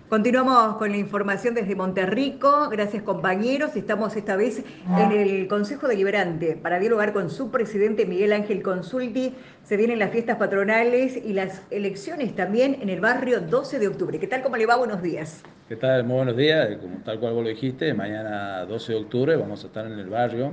Continuamos con la información desde Monterrico. Gracias, compañeros. Estamos esta vez en el Consejo Deliberante para dialogar con su presidente Miguel Ángel Consulti. Se vienen las fiestas patronales y las elecciones también en el barrio 12 de octubre. ¿Qué tal? ¿Cómo le va? Buenos días. ¿Qué tal? Muy buenos días. Como tal cual vos lo dijiste, mañana 12 de octubre vamos a estar en el barrio.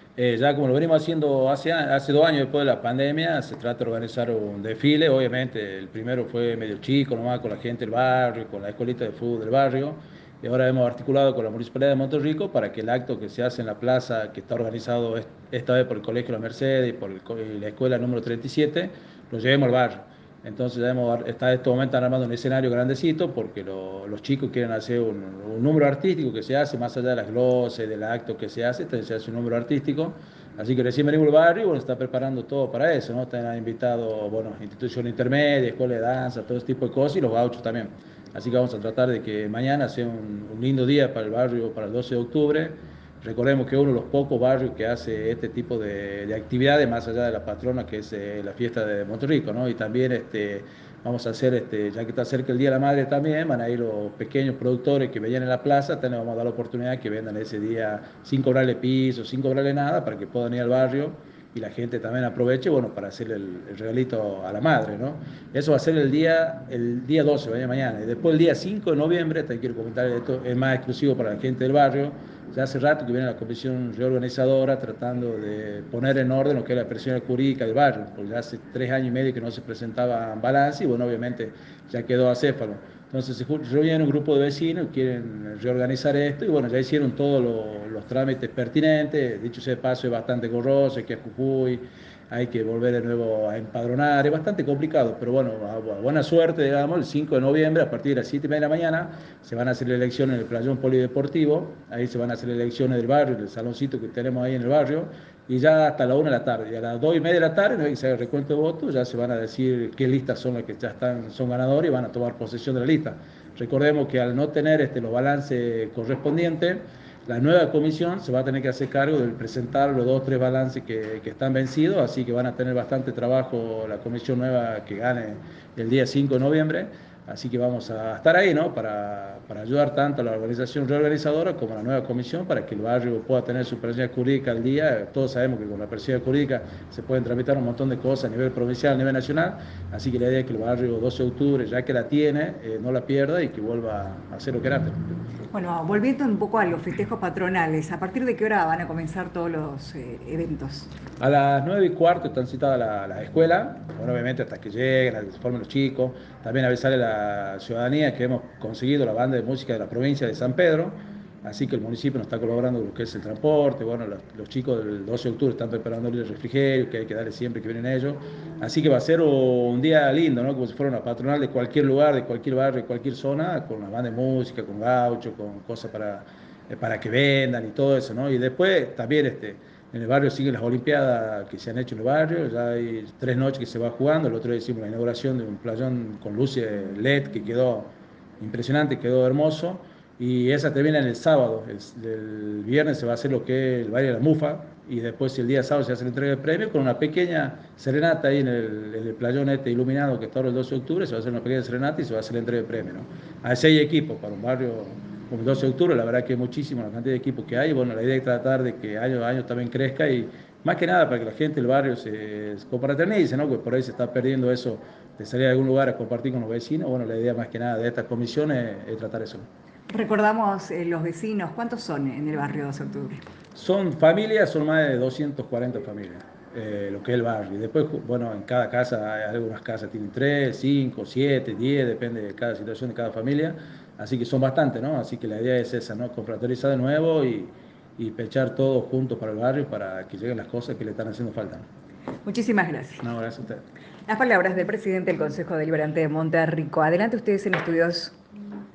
Ya como lo venimos haciendo hace 2 años después de la pandemia, se trata de organizar un desfile. Obviamente el primero fue medio chico, nomás con la gente del barrio, con la escuelita de fútbol del barrio. Y ahora hemos articulado con la Municipalidad de Monterrico para que el acto que se hace en la plaza, que está organizado esta vez por el Colegio La Merced y por y la escuela número 37, lo llevemos al barrio. Entonces está en este momento armando un escenario grandecito porque los chicos quieren hacer un número artístico que se hace más allá de las glosas, del acto que se hace, entonces se hace un número artístico. Así que recién venimos al barrio y bueno, está preparando todo para eso, ¿no? Están invitados, bueno, instituciones intermedias, escuela de danza, todo ese tipo de cosas y los gauchos también. Así que vamos a tratar de que mañana sea un lindo día para el barrio, para el 12 de octubre. Recordemos que es uno de los pocos barrios que hace este tipo de actividades más allá de la patrona, que es la fiesta de Monterrico, ¿no? Y también vamos a hacer, ya que está cerca el Día de la Madre también, van a ir los pequeños productores que venían en la plaza, también vamos a dar la oportunidad que vendan ese día sin cobrarle piso, sin cobrarle nada, para que puedan ir al barrio y la gente también aproveche, bueno, para hacerle el regalito a la madre, ¿no? Eso va a ser el día 12, mañana. Y después el día 5 de noviembre, te quiero comentar, esto es más exclusivo para la gente del barrio. Ya hace rato que viene la comisión reorganizadora tratando de poner en orden lo que es la presión jurídica del barrio, porque ya hace 3 años y medio que no se presentaba balance y bueno, obviamente ya quedó acéfalo. Entonces se reúnen un grupo de vecinos, quieren reorganizar esto y bueno, ya hicieron todos los trámites pertinentes, dicho sea de paso es bastante gorroso, hay que ir a Jujuy, hay que volver de nuevo a empadronar, es bastante complicado, pero bueno, a buena suerte, digamos, el 5 de noviembre a partir de las 7:30 de la mañana se van a hacer elecciones en el playón polideportivo, ahí se van a hacer elecciones del barrio, del saloncito que tenemos ahí en el barrio, y ya hasta la 1 de la tarde, y a las 2:30 de la tarde, ¿no? Y se haga el recuento de votos, ya se van a decir qué listas son las que ya son ganadores y van a tomar posesión de la lista. Recordemos que al no tener los balances correspondientes, la nueva comisión se va a tener que hacer cargo de presentar los dos o tres balances que están vencidos, así que van a tener bastante trabajo la comisión nueva que gane el día 5 de noviembre. Así que vamos a estar ahí, ¿no? Para ayudar tanto a la organización reorganizadora como a la nueva comisión para que el barrio pueda tener su personalidad jurídica al día. Todos sabemos que con la personalidad jurídica se pueden tramitar un montón de cosas a nivel provincial, a nivel nacional. Así que la idea es que el barrio 12 de octubre, ya que la tiene, no la pierda y que vuelva a hacer lo que era antes. Bueno, volviendo un poco a los festejos patronales, ¿a partir de qué hora van a comenzar todos los eventos? A las 9:15 están citadas las escuelas, bueno, obviamente hasta que lleguen, hasta que se formen los chicos. También avisarle a la ciudadanía que hemos conseguido la banda de música de la provincia de San Pedro, así que el municipio nos está colaborando con lo que es el transporte. Bueno, los chicos del 12 de octubre están preparando el refrigerio, que hay que darle siempre que vienen ellos. Así que va a ser un día lindo, ¿no? Como si fuera una patronal de cualquier lugar, de cualquier barrio, de cualquier zona, con una banda de música, con gaucho, con cosas para que vendan y todo eso, ¿no? Y después también en el barrio siguen las Olimpiadas que se han hecho en el barrio, ya hay 3 noches que se va jugando, el otro día hicimos la inauguración de un playón con luces LED que quedó impresionante, quedó hermoso, y esa termina en el sábado, el viernes se va a hacer lo que es el baile de la mufa, y después el día sábado se hace la entrega de premios con una pequeña serenata ahí en el playón iluminado que está ahora el 12 de octubre, se va a hacer una pequeña serenata y se va a hacer la entrega de premios, ¿no? Hay 6 equipos para un barrio como el 12 de octubre, la verdad que es muchísimo la cantidad de equipos que hay. Bueno, la idea es tratar de que año a año también crezca y más que nada para que la gente del barrio se confraternice, ¿no? Porque por ahí se está perdiendo eso de salir a algún lugar a compartir con los vecinos. Bueno, la idea más que nada de estas comisiones es tratar eso. Recordamos los vecinos, ¿cuántos son en el barrio 12 de octubre? Son familias, son más de 240 familias, lo que es el barrio. Y después, bueno, en cada casa, hay algunas casas tienen 3, 5, 7, 10, depende de cada situación de cada familia. Así que son bastantes, ¿no? Así que la idea es esa, ¿no? Confraternizar de nuevo y pechar todos juntos para el barrio para que lleguen las cosas que le están haciendo falta. Muchísimas gracias. No, gracias a usted. Las palabras del presidente del Consejo Deliberante de Monterrico. Adelante ustedes en estudios.